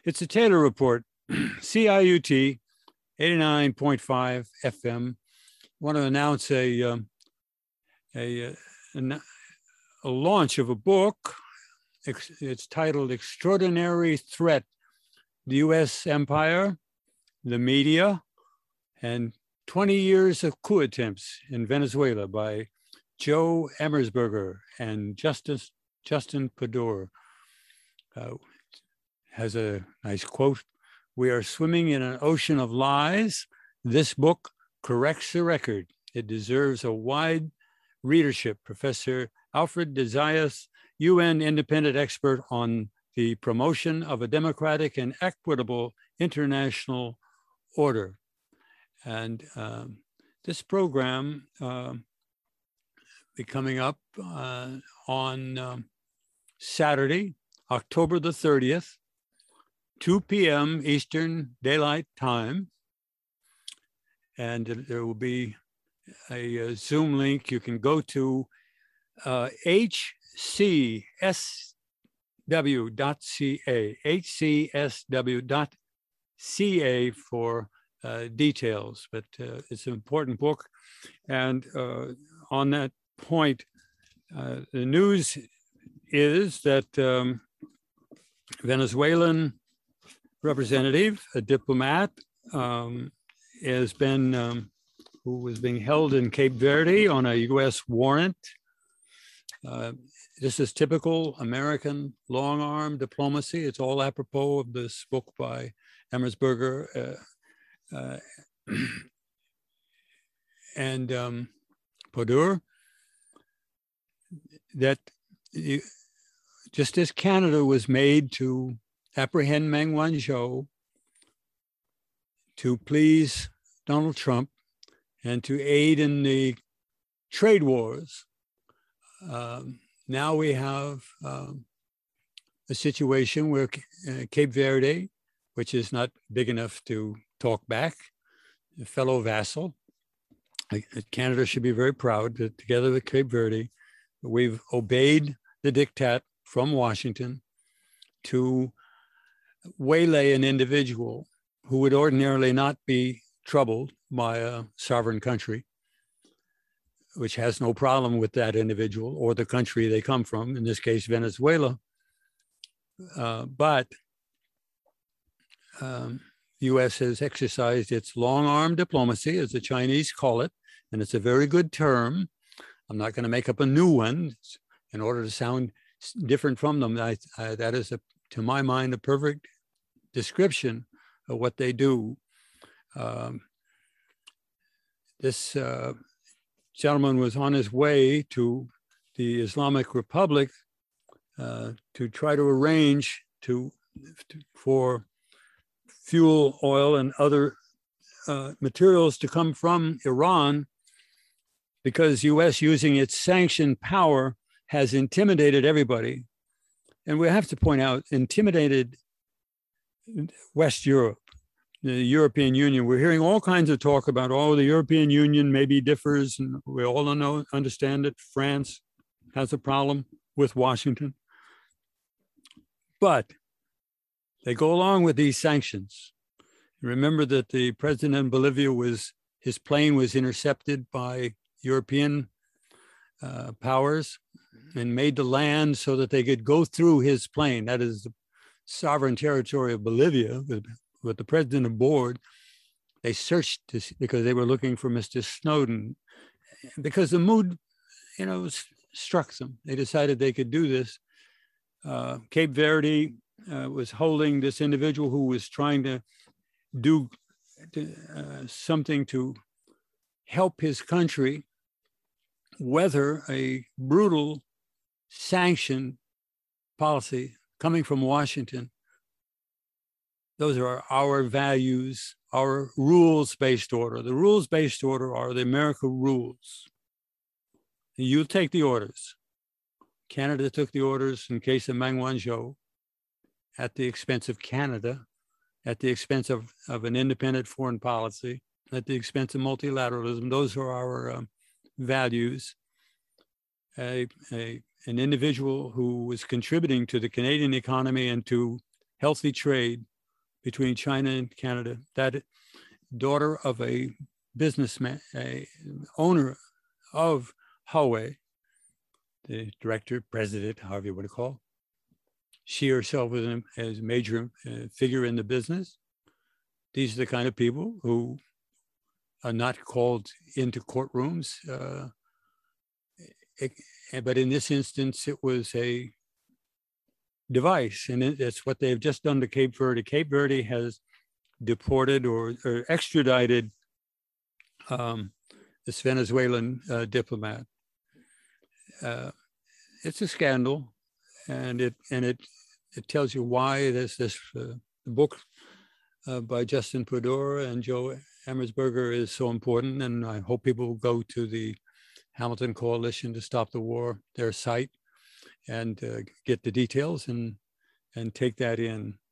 It's a Taylor Report, CIUT 89.5 FM. I want to announce a launch of a book. It's titled Extraordinary Threat, the U.S. Empire, the Media, and 20 Years of Coup Attempts in Venezuela by Joe Emersberger and Justin Pudor. Has a nice quote. "We are swimming in an ocean of lies. This book corrects the record. It deserves a wide readership." Professor Alfred de Zayas, UN independent expert on the promotion of a democratic and equitable international order. And this program be coming up on Saturday, October the 30th, 2 p.m. Eastern Daylight Time. And there will be a Zoom link. You can go to hcsw.ca for details. But it's an important book. And on that point, the news is that Venezuelan representative, a diplomat, has been who was being held in Cape Verde on a U.S. warrant. This is typical American long-arm diplomacy. It's all apropos of this book by Emersberger and Pudor, that just as Canada was made to apprehend Meng Wanzhou, to please Donald Trump, and to aid in the trade wars, now we have a situation where Cape Verde, which is not big enough to talk back, a fellow vassal, Canada should be very proud that together with Cape Verde, we've obeyed the diktat from Washington to waylay an individual who would ordinarily not be troubled by a sovereign country, which has no problem with that individual or the country they come from, in this case, Venezuela. But U.S. has exercised its long-arm diplomacy, as the Chinese call it, and it's a very good term. I'm not going to make up a new one in order to sound different from them. That is, to my mind, a perfect description of what they do. This gentleman was on his way to the Islamic Republic to try to arrange for fuel, oil, and other materials to come from Iran, because U.S. using its sanctioned power has intimidated everybody. And we have to point out, intimidated West Europe, the European Union. We're hearing all kinds of talk about, the European Union maybe differs, and we all understand that France has a problem with Washington. But they go along with these sanctions. Remember that the president in Bolivia his plane was intercepted by European powers and made to land so that they could go through his plane. That is the sovereign territory of Bolivia, with the president aboard. They searched because they were looking for Mr. Snowden. Because the mood, struck them. They decided they could do this. Cape Verde was holding this individual who was trying to do something to help his country weather a brutal sanction policy coming from Washington. Those are our values, our rules-based order. The rules-based order are the American rules. You take the orders. Canada took the orders in case of Meng Wanzhou at the expense of Canada, at the expense of an independent foreign policy, at the expense of multilateralism. Those are our values. An individual who was contributing to the Canadian economy and to healthy trade between China and Canada. That daughter of a businessman, a owner of Huawei, the director, president, however you want to call. She herself was a major figure in the business. These are the kind of people who are not called into courtrooms. But in this instance, it was a device, and it's what they've just done to Cape Verde. Cape Verde has deported or extradited this Venezuelan diplomat. It's a scandal, and it tells you why this book by Justin Pudor and Joe Emmersberger is so important. And I hope people will go to the Hamilton Coalition to Stop the War, their site, and get the details and take that in.